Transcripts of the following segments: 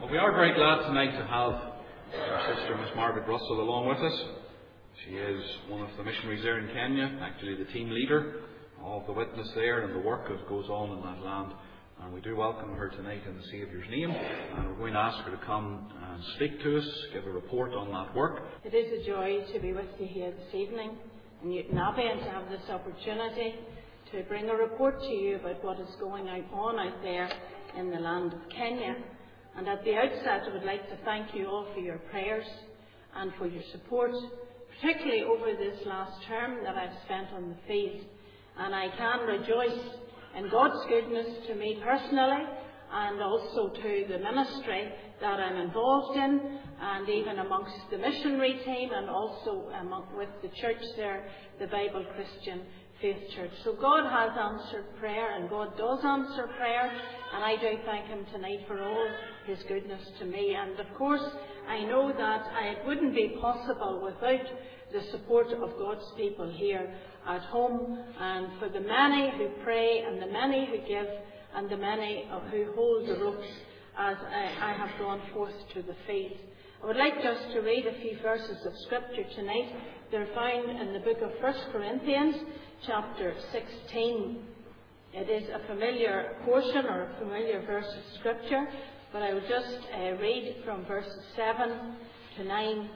We are very glad tonight to have our sister, Miss Margaret Russell, along with us. She is one of the missionaries there in Kenya, actually the team leader of the witness there and the work that goes on in that land. And we do welcome her tonight in the Saviour's name. And we're going to ask her to come and speak to us, give a report on that work. It is a joy to be with you here this evening in Newton Abbey and to have this opportunity to bring a report to you about what is going on out there in the land of Kenya. And at the outset, I would like to thank you all for your prayers and for your support, particularly over this last term that I've spent on the field. And I can rejoice in God's goodness to me personally and also to the ministry that I'm involved in, and even amongst the missionary team and also with the church there, the Bible Christian Faith Church. So God has answered prayer, and God does answer prayer, and I do thank Him tonight for all His goodness to me. And of course, I know that it wouldn't be possible without the support of God's people here at home, and for the many who pray, and the many who give, and the many who hold the ropes as I have gone forth to the field. I would like just to read a few verses of Scripture tonight. They're found in the book of 1 Corinthians, chapter 16. It is a familiar portion or a familiar verse of Scripture, but I will just read from verses 7 to 9.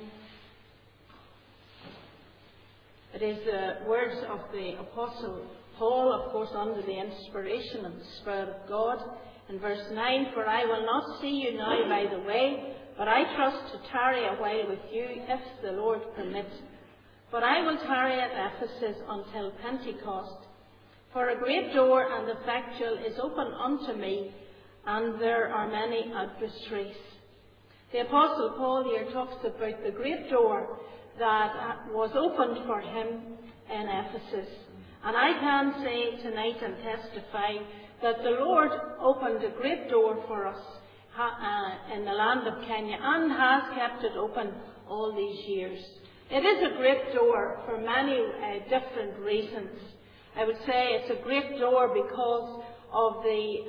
It is the words of the Apostle Paul, of course, under the inspiration of the Spirit of God. In verse 9, "For I will not see you now by the way, but I trust to tarry a while with you, if the Lord permits. But I will tarry at Ephesus until Pentecost. For a great door and effectual is open unto me, and there are many adversaries." The Apostle Paul here talks about the great door that was opened for him in Ephesus. And I can say tonight and testify that the Lord opened a great door for us in the land of Kenya and has kept it open all these years. It is a great door for many different reasons. I would say it's a great door because of the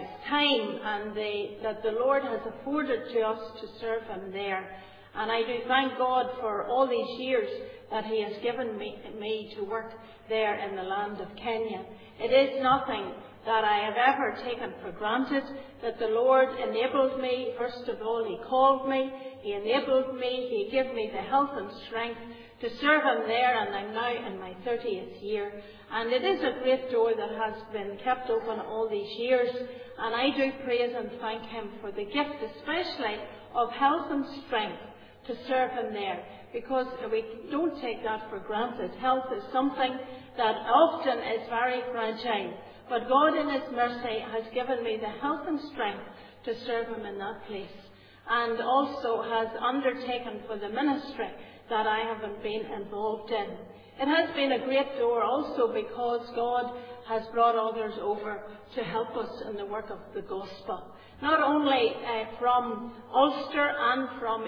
time and that the Lord has afforded to us to serve Him there. And I do thank God for all these years that He has given me to work there in the land of Kenya. It is nothing that I have ever taken for granted, that the Lord enabled me. First of all, He called me, He enabled me, He gave me the health and strength to serve Him there, and I'm now in my 30th year. And it is a great door that has been kept open all these years, and I do praise and thank Him for the gift, especially of health and strength, to serve Him there, because we don't take that for granted. Health is something that often is very fragile, but God in His mercy has given me the health and strength to serve Him in that place, and also has undertaken for the ministry that I have been involved in. It has been a great door also because God has brought others over to help us in the work of the gospel. Not only from Ulster and from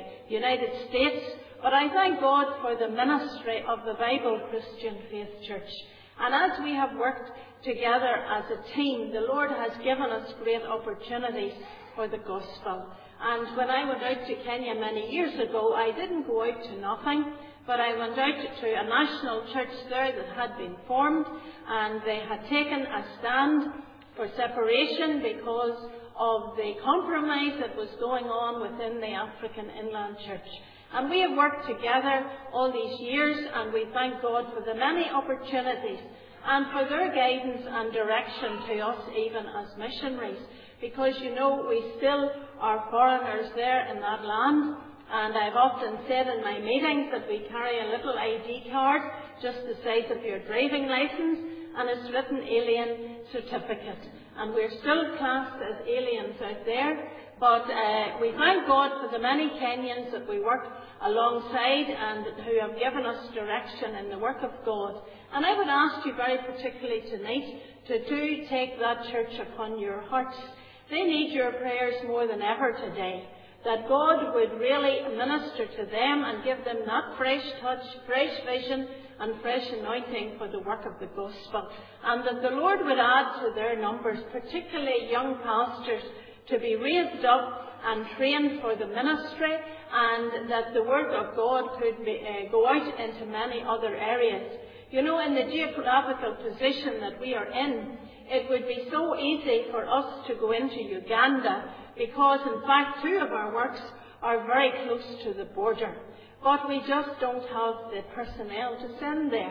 United States, but I thank God for the ministry of the Bible Christian Faith Church. And as we have worked together as a team, the Lord has given us great opportunities for the gospel. And when I went out to Kenya many years ago, I didn't go out to nothing, but I went out to a national church there that had been formed, and they had taken a stand for separation because of the compromise that was going on within the African Inland Church. And we have worked together all these years, and we thank God for the many opportunities and for their guidance and direction to us even as missionaries. Because, you know, we still are foreigners there in that land, and I've often said in my meetings that we carry a little ID card, just the size of your driving licence, and it's written alien certificate. And we're still classed as aliens out there, but we thank God for the many Kenyans that we work alongside and who have given us direction in the work of God. And I would ask you very particularly tonight to do take that church upon your hearts. They need your prayers more than ever today, that God would really minister to them and give them that fresh touch, fresh vision and fresh anointing for the work of the gospel, and that the Lord would add to their numbers, particularly young pastors, to be raised up and trained for the ministry, and that the Word of God could go out into many other areas. You know, in the geographical position that we are in, it would be so easy for us to go into Uganda, because in fact 2 of our works are very close to the border. But we just don't have the personnel to send there.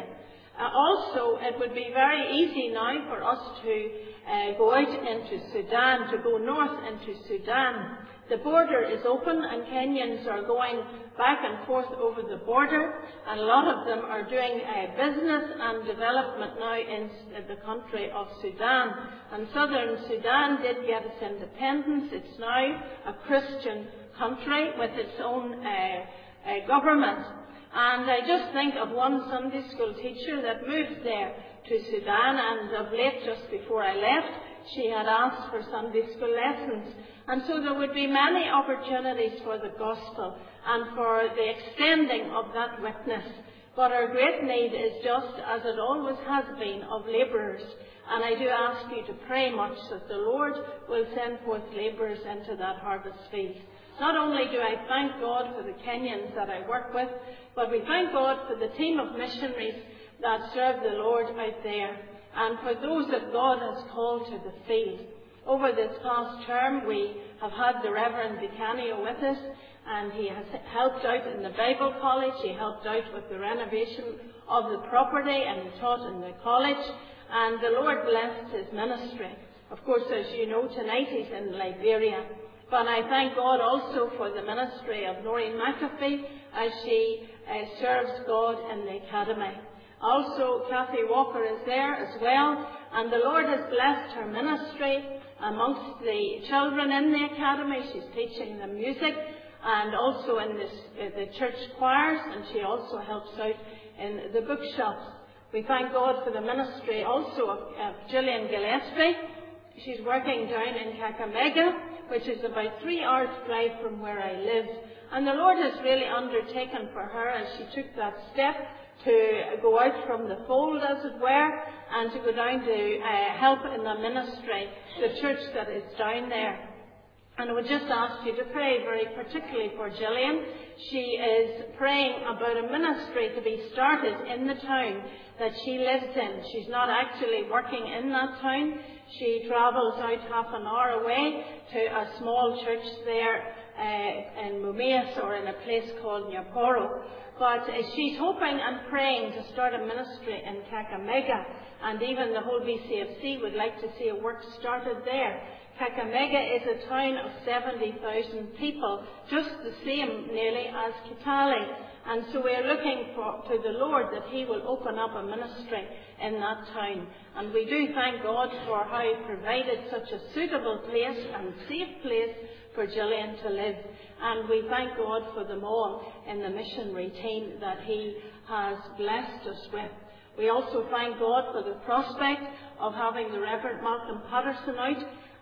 Also, it would be very easy now for us to go out into Sudan, to go north into Sudan. The border is open and Kenyans are going back and forth over the border, and a lot of them are doing business and development now in the country of Sudan. And southern Sudan did get its independence. It's now a Christian country with its own government. And I just think of one Sunday school teacher that moved there to Sudan, and of late, just before I left, she had asked for Sunday school lessons. And so there would be many opportunities for the gospel and for the extending of that witness. But our great need is just, as it always has been, of labourers. And I do ask you to pray much that the Lord will send forth labourers into that harvest field. Not only do I thank God for the Kenyans that I work with, but we thank God for the team of missionaries that serve the Lord out there, and for those that God has called to the field. Over this past term, we have had the Reverend Vicanio with us, and he has helped out in the Bible College. He helped out with the renovation of the property, and he taught in the college, and the Lord blessed his ministry. Of course, as you know, tonight he's in Liberia. But I thank God also for the ministry of Noreen McAfee as she serves God in the academy. Also, Kathy Walker is there as well, and the Lord has blessed her ministry amongst the children in the academy. She's teaching them music, and also in the church choirs, and she also helps out in the bookshops. We thank God for the ministry also of Gillian Gillespie. She's working down in Kakamega, which is about 3 hours drive from where I live. And the Lord has really undertaken for her, as she took that step, to go out from the fold, as it were, and to go down to help in the ministry, the church that is down there. And I would just ask you to pray very particularly for Gillian. She is praying about a ministry to be started in the town that she lives in. She's not actually working in that town. She travels out half an hour away to a small church there in Mumias, or in a place called Nyaporo. But she's hoping and praying to start a ministry in Kakamega, and even the whole BCFC would like to see a work started there. Kakamega is a town of 70,000 people, just the same nearly as Kitale. And so we are looking to the Lord that He will open up a ministry in that town. And we do thank God for how He provided such a suitable place and safe place for Gillian to live. And we thank God for them all in the missionary team that He has blessed us with. We also thank God for the prospect of having the Reverend Malcolm Patterson out,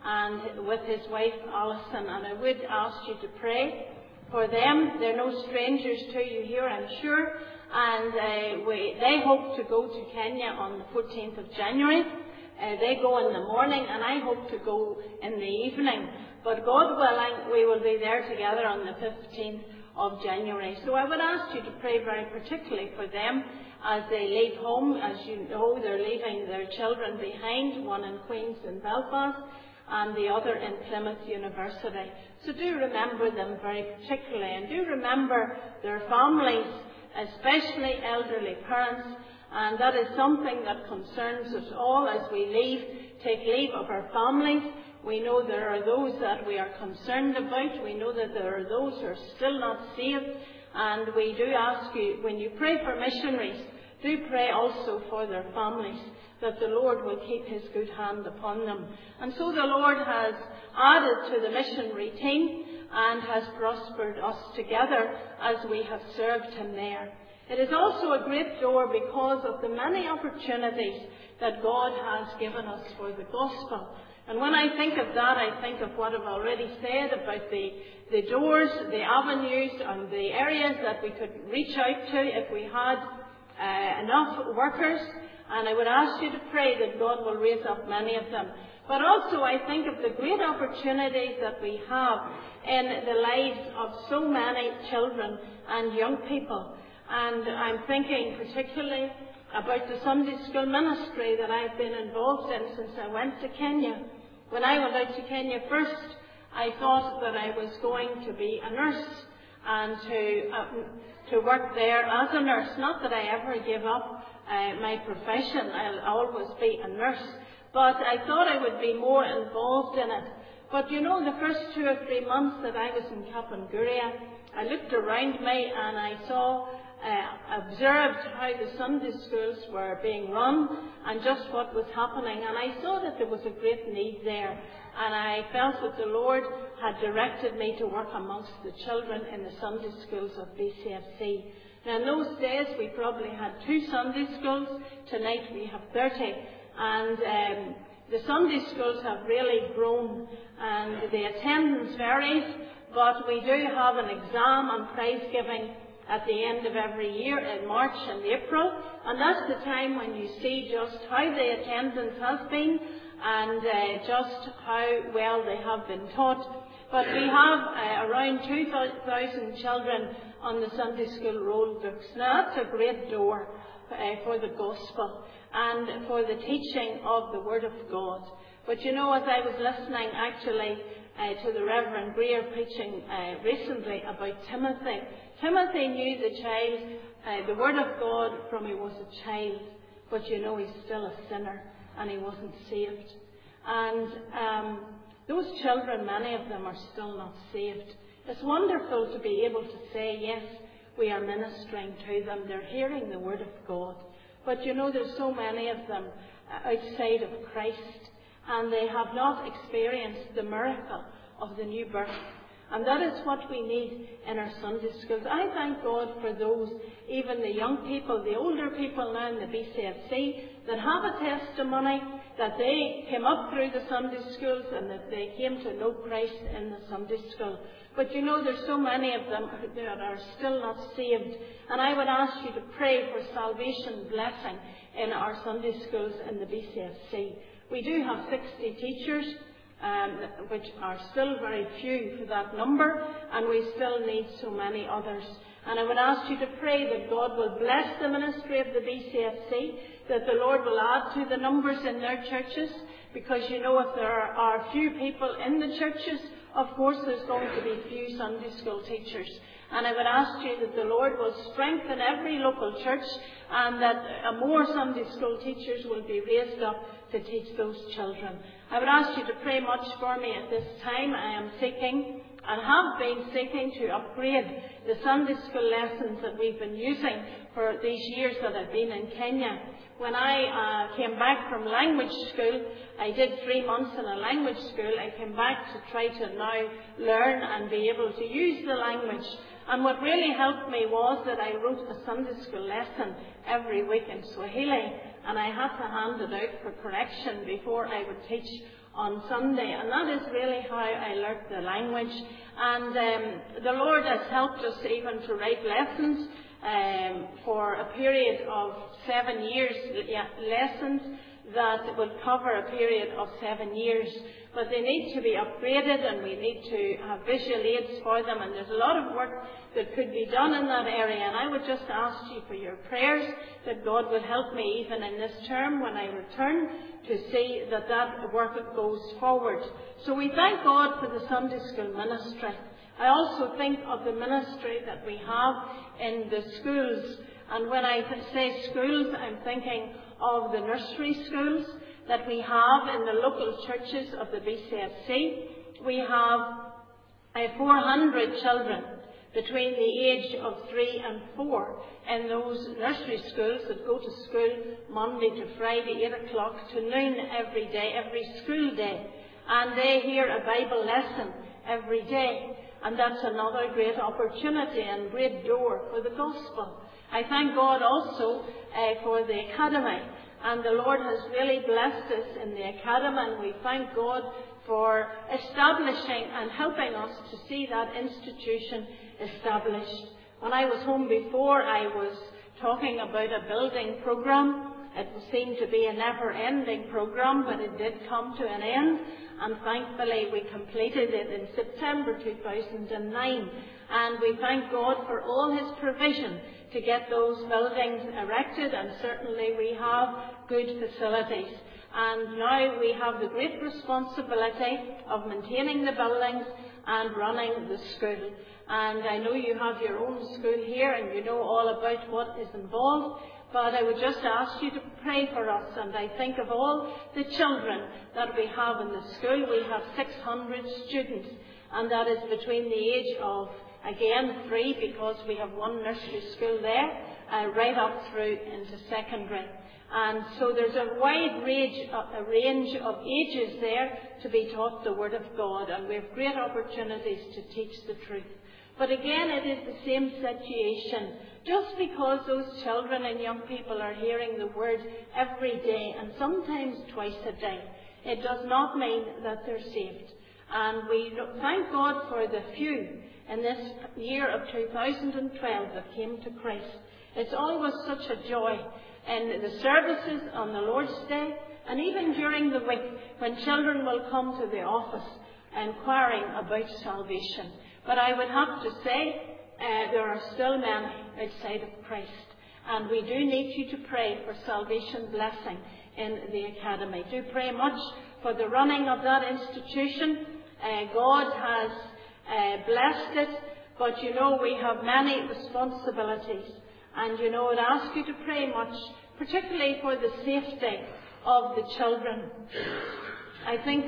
and with his wife Alison. And I would ask you to pray for them. They're no strangers to you here, I'm sure. And they hope to go to Kenya on the 14th of January. They go in the morning, and I hope to go in the evening. But God willing, we will be there together on the 15th of January. So I would ask you to pray very particularly for them as they leave home. As you know, they're leaving their children behind, one in Queen's in Belfast, and the other in Plymouth University. So do remember them very particularly, and do remember their families, especially elderly parents, and that is something that concerns us all as we take leave of our families. We know there are those that we are concerned about. We know that there are those who are still not saved, and we do ask you, when you pray for missionaries, do pray also for their families, that the Lord will keep His good hand upon them. And so the Lord has added to the missionary team and has prospered us together as we have served Him there. It is also a great door because of the many opportunities that God has given us for the gospel. And when I think of that, I think of what I've already said about the doors, the avenues, and the areas that we could reach out to if we had enough workers. And I would ask you to pray that God will raise up many of them. But also I think of the great opportunities that we have in the lives of so many children and young people. And I'm thinking particularly about the Sunday school ministry that I've been involved in since I went to Kenya. When I went out to Kenya first, I thought that I was going to be a nurse and to work there as a nurse. Not that I ever give up my profession. I'll always be a nurse. But I thought I would be more involved in it. But you know, the first 2 or 3 months that I was in Kapenguria, I looked around me and I observed how the Sunday schools were being run and just what was happening. And I saw that there was a great need there. And I felt that the Lord had directed me to work amongst the children in the Sunday schools of BCFC. Now in those days we probably had 2 Sunday schools. Tonight we have 30. And the Sunday schools have really grown and the attendance varies, but we do have an exam and prize giving at the end of every year in March and April, and that's the time when you see just how the attendance has been and just how well they have been taught. But we have around 2,000 children on the Sunday school roll books. Now that's a great door for the gospel and for the teaching of the Word of God. But you know, as I was listening actually to the Reverend Greer preaching recently about Timothy, Timothy knew the Word of God from he was a child, but you know, he's still a sinner and he wasn't saved. And those children, many of them are still not saved. It's wonderful to be able to say, yes, we are ministering to them. They're hearing the Word of God. But you know, there's so many of them outside of Christ, and they have not experienced the miracle of the new birth. And that is what we need in our Sunday schools. I thank God for those, even the young people, the older people now in the BCFC, that have a testimony that they came up through the Sunday schools and that they came to know Christ in the Sunday school. But you know, there's so many of them that are still not saved. And I would ask you to pray for salvation blessing in our Sunday schools in the BCFC. We do have 60 teachers, which are still very few for that number, and we still need so many others. And I would ask you to pray that God will bless the ministry of the BCFC, that the Lord will add to the numbers in their churches, because you know, if there are few people in the churches, of course there's going to be few Sunday school teachers. And I would ask you that the Lord will strengthen every local church and that more Sunday school teachers will be raised up to teach those children. I would ask you to pray much for me at this time. I am seeking and have been seeking to upgrade the Sunday school lessons that we've been using for these years that I've been in Kenya. When I came back from language school, I did 3 months in a language school. I came back to try to now learn and be able to use the language. And what really helped me was that I wrote a Sunday school lesson every week in Swahili, and I had to hand it out for correction before I would teach on Sunday. And that is really how I learnt the language. And the Lord has helped us even to write lessons for a period of 7 years, lessons that will cover a period of 7 years. But they need to be upgraded, and we need to have visual aids for them, and there's a lot of work that could be done in that area. And I would just ask you for your prayers that God will help me even in this term when I return to see that that work goes forward. So we thank God for the Sunday school ministry. I also think of the ministry that we have in the schools. And when I say schools, I'm thinking of the nursery schools that we have in the local churches of the BCFC. We have 400 children between the age of 3 and 4 in those nursery schools that go to school Monday to Friday, 8 o'clock to noon every day, every school day. And they hear a Bible lesson every day. And that's another great opportunity and great door for the gospel. I thank God also for the academy. And the Lord has really blessed us in the academy, and we thank God for establishing and helping us to see that institution established. When I was home before, I was talking about a building program It seemed to be a never-ending programme, but it did come to an end, and thankfully we completed it in September 2009. And we thank God for all His provision to get those buildings erected, and certainly we have good facilities. And now we have the great responsibility of maintaining the buildings and running the school. And I know you have your own school here and you know all about what is involved, but I would just ask you to pray for us. And I think of all the children that we have in the school. We have 600 students, and that is between the age of, again, 3, because we have one nursery school there, right up through into secondary. And so there's a wide range of ages there to be taught the Word of God, and we have great opportunities to teach the truth. But again, it is the same situation. Just because those children and young people are hearing the Word every day, and sometimes twice a day, it does not mean that they're saved. And we thank God for the few in this year of 2012 that came to Christ. It's always such a joy in the services on the Lord's Day, and even during the week when children will come to the office inquiring about salvation. But I would have to say there are still many outside of Christ, and we do need you to pray for salvation blessing in the academy. Do pray much for the running of that institution. God has blessed it, but you know we have many responsibilities. And you know, I'd ask you to pray much, particularly for the safety of the children. I think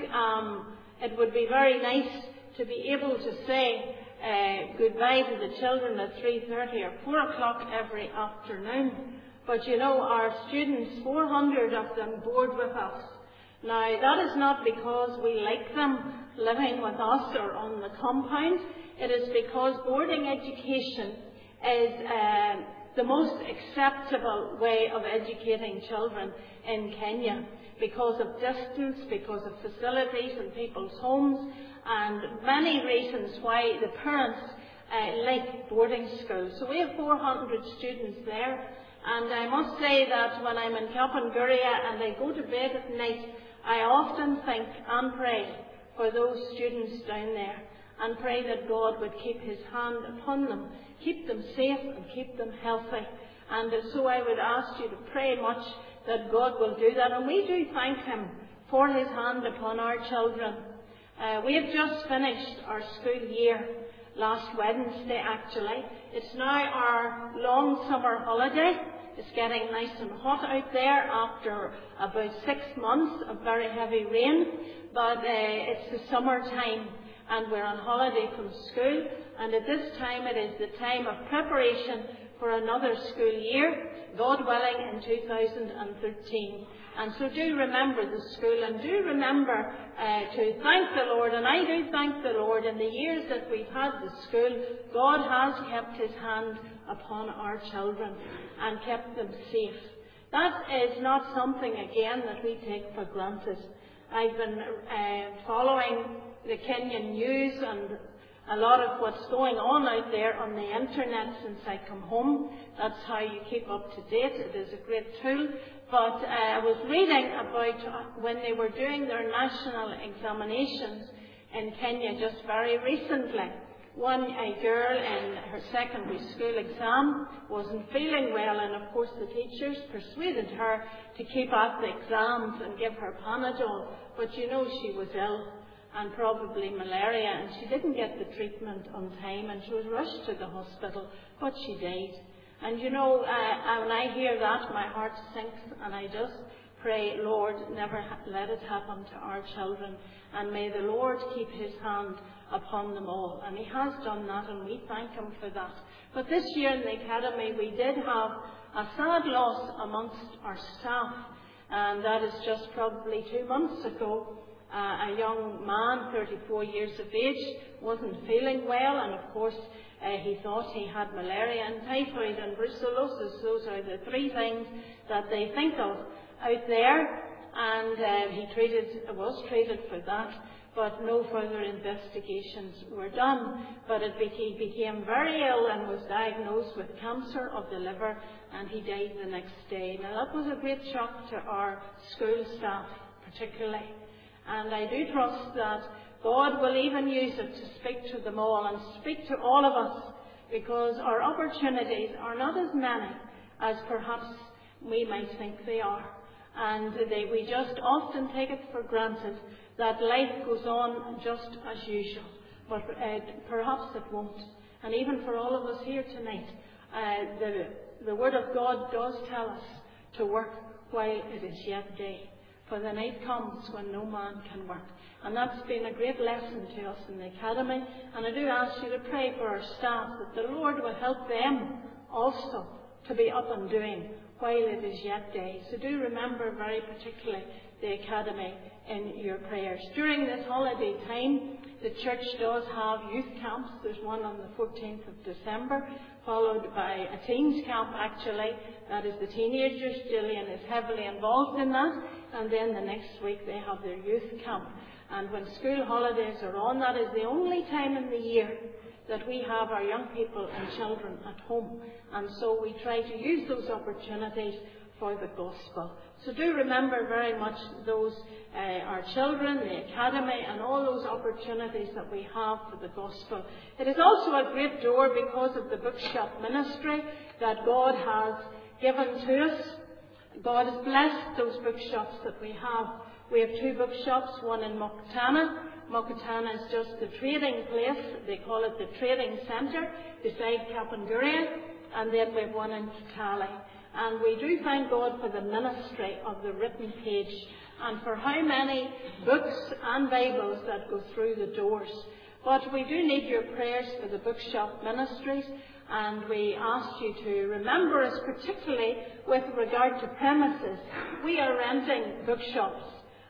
it would be very nice to be able to say goodbye to the children at 3:30 or 4 o'clock every afternoon. But you know, our students, 400 of them, board with us. Now, that is not because we like them living with us or on the compound. It is because boarding education is the most acceptable way of educating children in Kenya, because of distance, because of facilities in people's homes, and many reasons why the parents like boarding schools. So we have 400 students there, and I must say that when I'm in Kapangurria and I go to bed at night, I often think and pray for those students down there, and pray that God would keep His hand upon them, keep them safe and keep them healthy. And so I would ask you to pray much that God will do that. And we do thank Him for His hand upon our children. We have just finished our school year last Wednesday, actually. It's now our long summer holiday. It's getting nice and hot out there after about 6 months of very heavy rain. But it's the summer time, and we're on holiday from school, and at this time it is the time of preparation for another school year, God willing, in 2013. And so do remember the school, and do remember to thank the Lord, and I do thank the Lord. In the years that we've had the school, God has kept His hand upon our children and kept them safe. That is not something, again, that we take for granted. I've been following the Kenyan news and a lot of what's going on out there on the internet since I come home. That's how you keep up to date. It is a great tool. But I was reading about when they were doing their national examinations in Kenya just very recently. A girl in her secondary school exam wasn't feeling well, and of course the teachers persuaded her to keep at the exams and give her Panadol. But you know, she was ill, and probably malaria, and she didn't get the treatment on time, and she was rushed to the hospital, but she died. And you know, when I hear that, my heart sinks, and I just pray, Lord, never let it happen to our children, and may the Lord keep His hand upon them all. And He has done that, and we thank Him for that. But this year in the academy, we did have a sad loss amongst our staff, and that is just probably 2 months ago. A young man, 34 years of age, wasn't feeling well, and of course he thought he had malaria and typhoid and brucellosis. Those are the 3 things that they think of out there, and he was treated for that. but no further investigations were done. But he became very ill and was diagnosed with cancer of the liver, and he died the next day. Now that was a great shock to our school staff particularly. And I do trust that God will even use it to speak to them all and speak to all of us, because our opportunities are not as many as perhaps we might think they are. And we just often take it for granted that life goes on just as usual, but perhaps it won't. And even for all of us here tonight, the Word of God does tell us to work while it is yet day, for the night comes when no man can work. And that's been a great lesson to us in the Academy, and I do ask you to pray for our staff, that the Lord will help them also to be up and doing while it is yet day. So do remember very particularly the Academy in your prayers. During this holiday time, the church does have youth camps. There's one on the 14th of December, followed by a teens camp actually. That is the teenagers. Gillian is heavily involved in that. And then the next week they have their youth camp. And when school holidays are on, that is the only time in the year that we have our young people and children at home. And so we try to use those opportunities for the gospel. So do remember very much those, our children, the Academy, and all those opportunities that we have for the gospel. It is also a great door because of the bookshop ministry that God has given to us. God has blessed those bookshops that we have. We have 2 bookshops, one in Mokatana. Mokatana is just the trading place. They call it the trading centre beside Kapangurian. And then we have one in Kitale. And we do thank God for the ministry of the written page and for how many books and Bibles that go through the doors. But we do need your prayers for the bookshop ministries, and we ask you to remember us particularly with regard to premises. We are renting bookshops,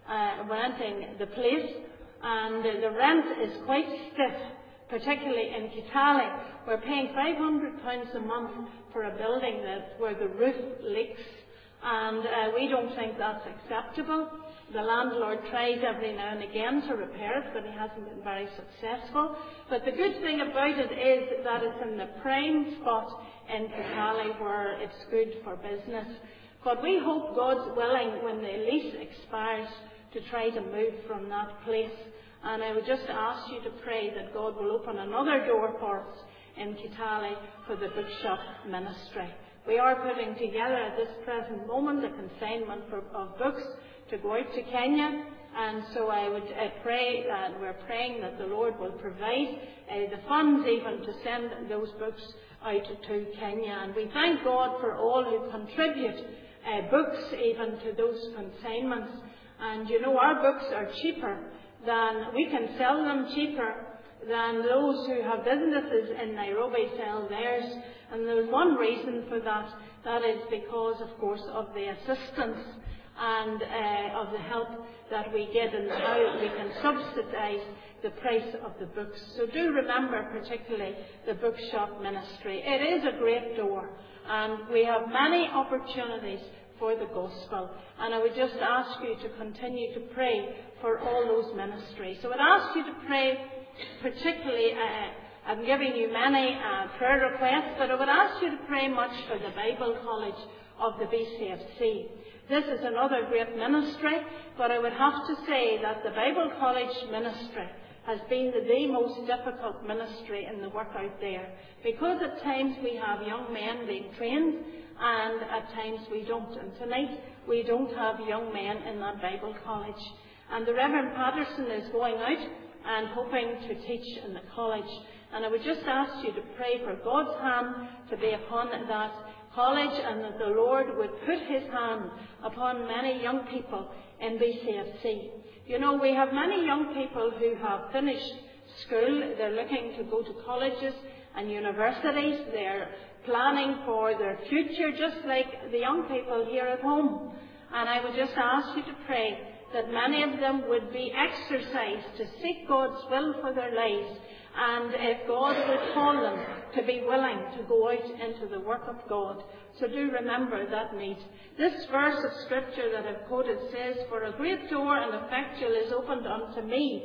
renting the place, and the rent is quite stiff, particularly in Kitale. We're paying £500 a month for a building where the roof leaks, and we don't think that's acceptable. The landlord tries every now and again to repair it, but he hasn't been very successful. But the good thing about it is that it's in the prime spot in Kitale where it's good for business. But we hope, God's willing, when the lease expires, to try to move from that place. And I would just ask you to pray that God will open another door for us in Kitale for the bookshop ministry. We are putting together at this present moment a consignment of books to go out to Kenya, and so I would pray that we're praying that the Lord will provide the funds even to send those books out to Kenya. And we thank God for all who contribute books even to those consignments. And you know, our books are cheaper than, we can sell them cheaper than those who have businesses in Nairobi sell theirs. And there's one reason for that. That is because, of course, of the assistance and of the help that we get and how we can subsidise the price of the books. So do remember particularly the bookshop ministry. It is a great door, and we have many opportunities for the gospel. And I would just ask you to continue to pray for all those ministries. So I would ask you to pray particularly, I'm giving you many prayer requests, but I would ask you to pray much for the Bible College of the BCFC. This is another great ministry, but I would have to say that the Bible College ministry has been the most difficult ministry in the work out there, because at times we have young men being trained and at times we don't. And tonight we don't have young men in that Bible college. And the Reverend Patterson is going out and hoping to teach in the college. And I would just ask you to pray for God's hand to be upon that college, and that the Lord would put his hand upon many young people in BCFC. You know, we have many young people who have finished school. They're looking to go to colleges and universities. They're planning for their future, just like the young people here at home. And I would just ask you to pray that many of them would be exercised to seek God's will for their lives, and if God would call them to be willing to go out into the work of God. So do remember that need. This verse of Scripture that I've quoted says, "For a great door and effectual is opened unto me,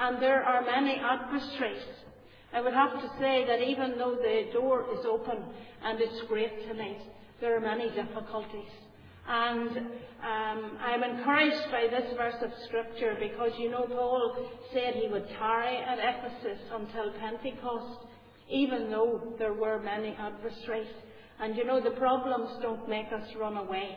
and there are many adversaries. I would have to say that even though the door is open and it's great tonight, there are many difficulties. And I'm encouraged by this verse of Scripture because, Paul said he would tarry at Ephesus until Pentecost, even though there were many adversaries. And the problems don't make us run away.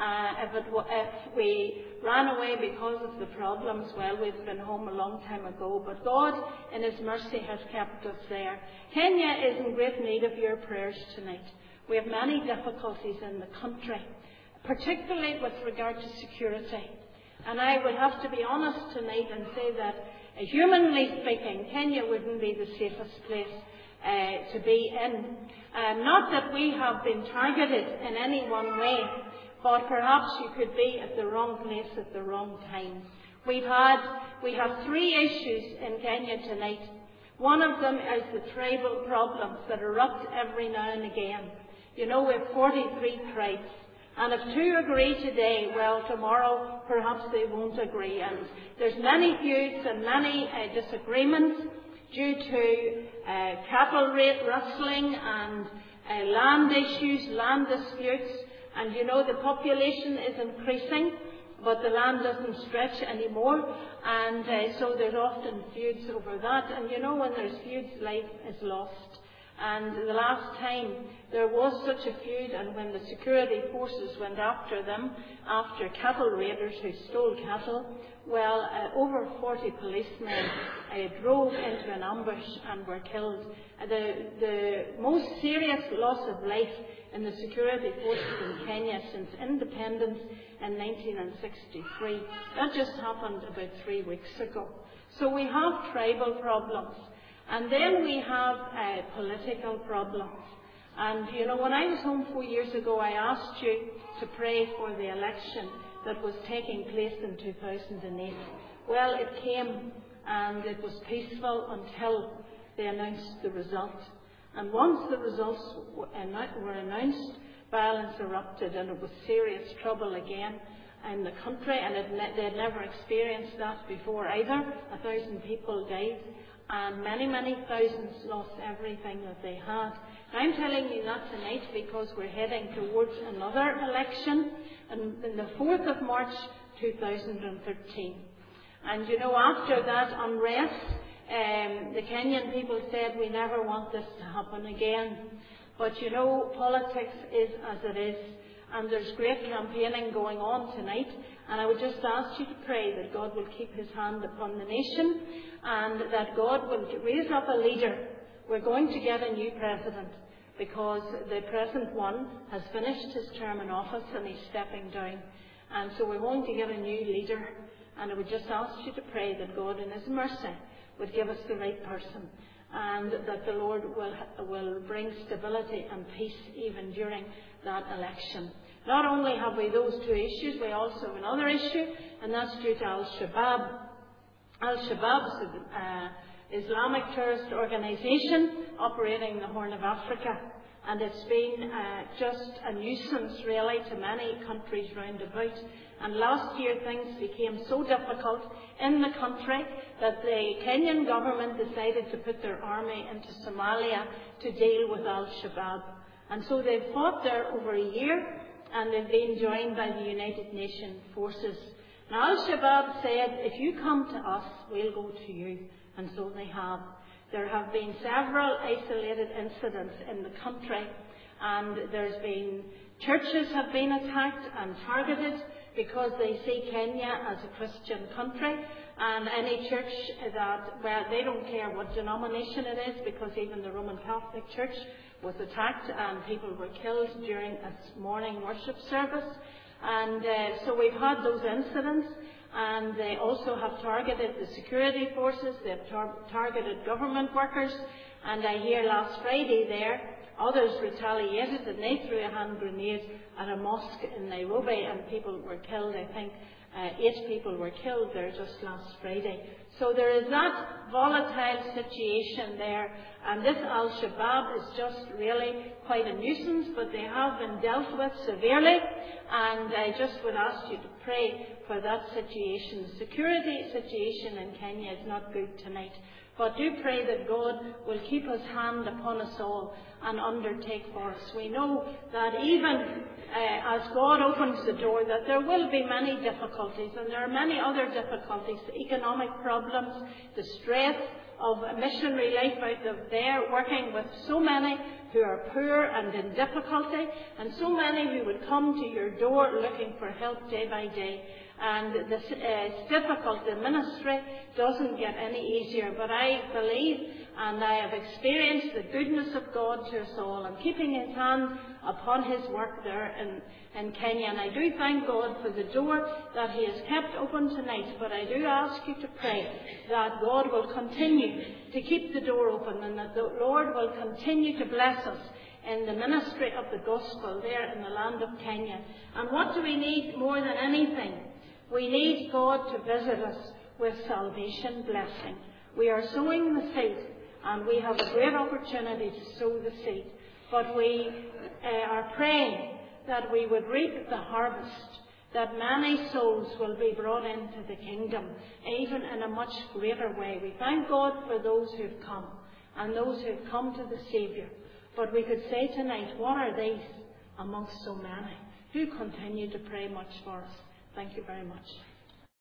If we ran away because of the problems, well, we'd been home a long time ago. But God, in His mercy, has kept us there. Kenya is in great need of your prayers tonight. We have many difficulties in the country, particularly with regard to security. And I would have to be honest tonight and say that, humanly speaking, Kenya wouldn't be the safest place to be in. Not that we have been targeted in any one way, but perhaps you could be at the wrong place at the wrong time. We have three issues in Kenya tonight. One of them is the tribal problems that erupt every now and again. We have 43 tribes. And if two agree today, well, tomorrow perhaps they won't agree. And there's many feuds and many disagreements due to cattle rate rustling and land issues, land disputes. And the population is increasing, but the land doesn't stretch anymore. And so there's often feuds over that. And when there's feuds, life is lost. And the last time there was such a feud, and when the security forces went after them, after cattle raiders who stole cattle, well, over 40 policemen drove into an ambush and were killed. The most serious loss of life in the security forces in Kenya since independence in 1963. That just happened about 3 weeks ago. So we have tribal problems. And then we have political problems. And, when I was home 4 years ago, I asked you to pray for the election that was taking place in 2008. Well, it came and it was peaceful until they announced the result. And once the results were announced, violence erupted, and it was serious trouble again in the country, and they had never experienced that before either. 1,000 people died. And many, many thousands lost everything that they had. I'm telling you that tonight because we're heading towards another election on the 4th of March 2013. And after that unrest, the Kenyan people said, we never want this to happen again. But politics is as it is. And there's great campaigning going on tonight. And I would just ask you to pray that God will keep His hand upon the nation and that God will raise up a leader. We're going to get a new president because the present one has finished his term in office and he's stepping down. And so we're going to get a new leader. And I would just ask you to pray that God in His mercy would give us the right person and that the Lord will bring stability and peace even during that election. Not only have we those two issues, we also have another issue, and that's due to Al-Shabaab. Al-Shabaab is an Islamic terrorist organisation operating in the Horn of Africa, and it's been just a nuisance really to many countries round about. And last year things became so difficult in the country that the Kenyan government decided to put their army into Somalia to deal with Al-Shabaab. And so they've fought there over a year, and they've been joined by the United Nations forces. Now Al-Shabaab said, if you come to us, we'll go to you. And so they have. There have been several isolated incidents in the country, and there's been churches have been attacked and targeted because they see Kenya as a Christian country, and any church that, well, they don't care what denomination it is, because even the Roman Catholic Church was attacked and people were killed during a morning worship service. And so we've had those incidents, and they also have targeted the security forces, they've targeted government workers, and I hear last Friday there, others retaliated and they threw a hand grenade at a mosque in Nairobi and people were killed. I think 8 people were killed there just last Friday. So there is that volatile situation there, and this Al-Shabaab is just really quite a nuisance, but they have been dealt with severely, and I just would ask you to pray for that situation. The security situation in Kenya is not good tonight, but do pray that God will keep His hand upon us all and undertake for us. We know that even as God opens the door, that there will be many difficulties, and there are many other difficulties, economic problems, the stress of a missionary life out there, working with so many who are poor and in difficulty, and so many who would come to your door looking for help day by day. And it's difficult. The ministry doesn't get any easier, but I believe and I have experienced the goodness of God to us all, and keeping His hand upon His work there in Kenya. And I do thank God for the door that He has kept open tonight, but I do ask you to pray that God will continue to keep the door open, and that the Lord will continue to bless us in the ministry of the gospel there in the land of Kenya. And what do we need more than anything? We need God to visit us with salvation blessing. We are sowing the seed, and we have a great opportunity to sow the seed. But we are praying that we would reap the harvest, that many souls will be brought into the kingdom, even in a much greater way. We thank God for those who have come, and those who have come to the Saviour. But we could say tonight, what are these amongst so many? Who continue to pray much for us? Thank you very much.